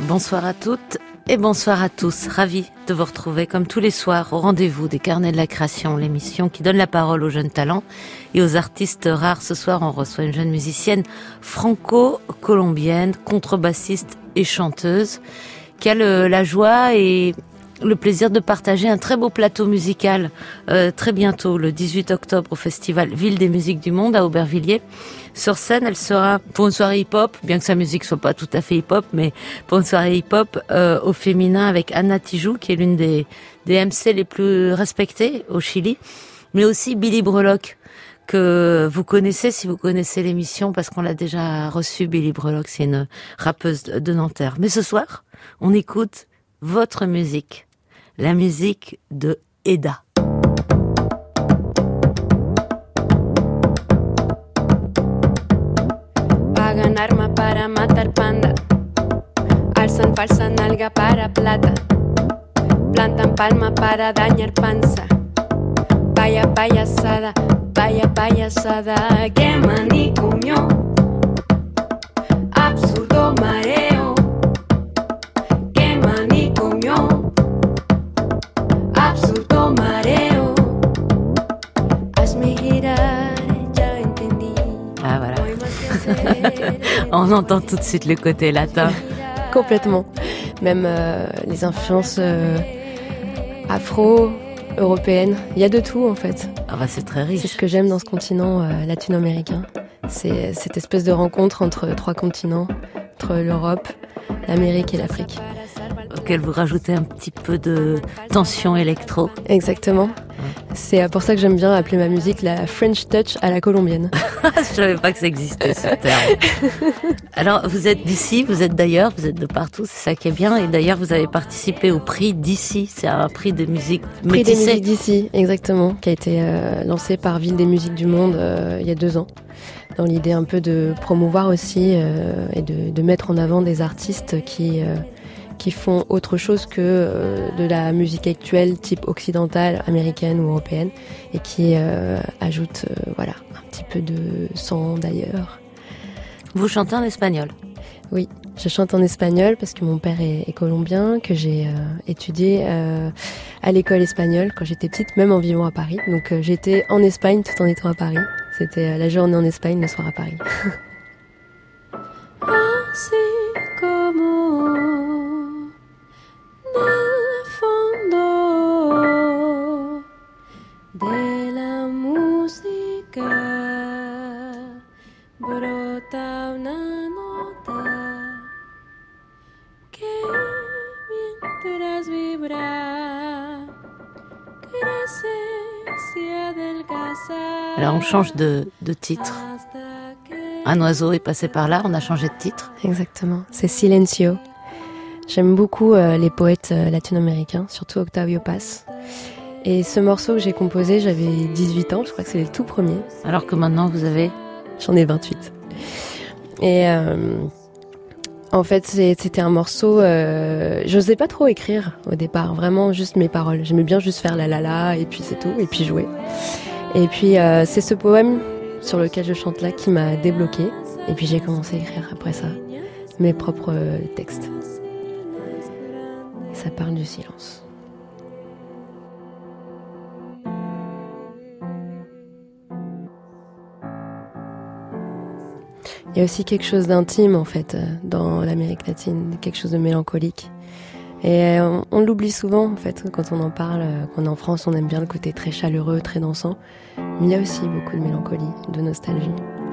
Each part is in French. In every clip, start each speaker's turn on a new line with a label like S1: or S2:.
S1: Bonsoir à toutes et bonsoir à tous. Ravi de vous retrouver comme tous les soirs au rendez-vous des Carnets de la Création, l'émission qui donne la parole aux jeunes talents et aux artistes rares. Ce soir, on reçoit une jeune musicienne franco-colombienne, contrebassiste et chanteuse qui a la joie et le plaisir de partager un très beau plateau musical très bientôt, le 18 octobre, au festival Ville des Musiques du Monde à Aubervilliers. Sur scène, elle sera pour une soirée hip-hop, bien que sa musique soit pas tout à fait hip-hop, mais pour une soirée hip-hop au féminin avec Anna Tijoux, qui est l'une des MC les plus respectées au Chili, mais aussi Billy Breloque, que vous connaissez si vous connaissez l'émission, parce qu'on l'a déjà reçue. Billy Breloque, c'est une rappeuse de Nanterre. Mais ce soir, on écoute votre musique, la musique de Eda.
S2: Pagan arma para matar panda, alzan falsa nalga para plata, plantan palma para dañar panza. Vaya payasada, que manicomio, absurdo mareo, que manicomio, absurdo mareo, hazme girar, ya entendí.
S1: Ah voilà. On entend tout de suite le côté latin.
S2: Complètement. Même les influences afro, européennes. Il y a de tout en fait.
S1: Ah bah c'est très riche.
S2: C'est ce que j'aime dans ce continent latino-américain. C'est cette espèce de rencontre entre trois continents, entre l'Europe, l'Amérique et l'Afrique.
S1: Auquel vous rajoutez un petit peu de tension électro.
S2: Exactement. C'est pour ça que j'aime bien appeler ma musique la French Touch à la colombienne.
S1: Je savais pas que ça existait, ce terme. Alors, vous êtes d'ici, vous êtes d'ailleurs, vous êtes de partout, c'est ça qui est bien. Et d'ailleurs, vous avez participé au prix d'ici. C'est un prix de musique métissée.
S2: Prix des musiques d'ici, exactement, qui a été lancé par Ville des Musiques du Monde il y a 2 ans. Dans l'idée un peu de promouvoir aussi et de mettre en avant des artistes qui font autre chose que de la musique actuelle type occidentale, américaine ou européenne, et qui ajoutent voilà, un petit peu de sang d'ailleurs.
S1: Vous chantez en espagnol ?
S2: Oui, je chante en espagnol parce que mon père est colombien, que j'ai étudié à l'école espagnole quand j'étais petite, même en vivant à Paris. Donc j'étais en Espagne tout en étant à Paris. C'était la journée en Espagne, le soir à Paris. Así como nel fondo de la música brota una nota que mientras vibra crece si adelgaza.
S1: Alors on change de titre. Un oiseau est passé par là, on a changé de titre.
S2: Exactement, c'est Silencio. J'aime beaucoup les poètes latino-américains, surtout Octavio Paz. Et ce morceau que j'ai composé, j'avais 18 ans, je crois que c'est le tout premier.
S1: Alors que maintenant vous avez ?
S2: J'en ai 28. Et en fait, c'était un morceau... j'osais pas trop écrire au départ, vraiment juste mes paroles. J'aimais bien juste faire la la la, et puis c'est tout, et puis jouer. Et puis c'est ce poème sur lequel je chante là qui m'a débloquée. Et puis j'ai commencé à écrire après ça mes propres textes. Et ça parle du silence. Il y a aussi quelque chose d'intime en fait dans l'Amérique latine, quelque chose de mélancolique. Et on l'oublie souvent en fait quand on en parle, quand on est en France on aime bien le côté très chaleureux, très dansant. Mais il y a aussi beaucoup de mélancolie, de nostalgie.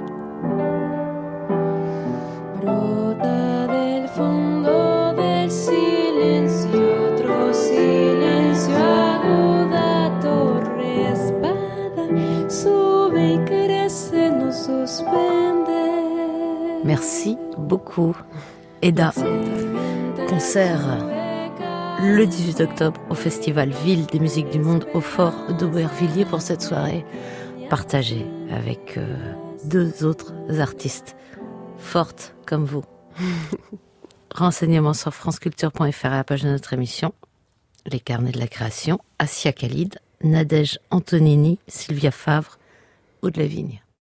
S2: Brota del fondo del silencio, otro silencio aguda, torre espada, sube y crece, nos suspende.
S1: Merci beaucoup, Eda. Concert le 18 octobre au festival Ville des Musiques du Monde au Fort d'Aubervilliers pour cette soirée partagée avec 2 autres artistes fortes comme vous. Renseignements sur franceculture.fr à la page de notre émission. Les Carnets de la Création, Assia Khalid, Nadège Antonini, Sylvia Favre, Aude Lavigne.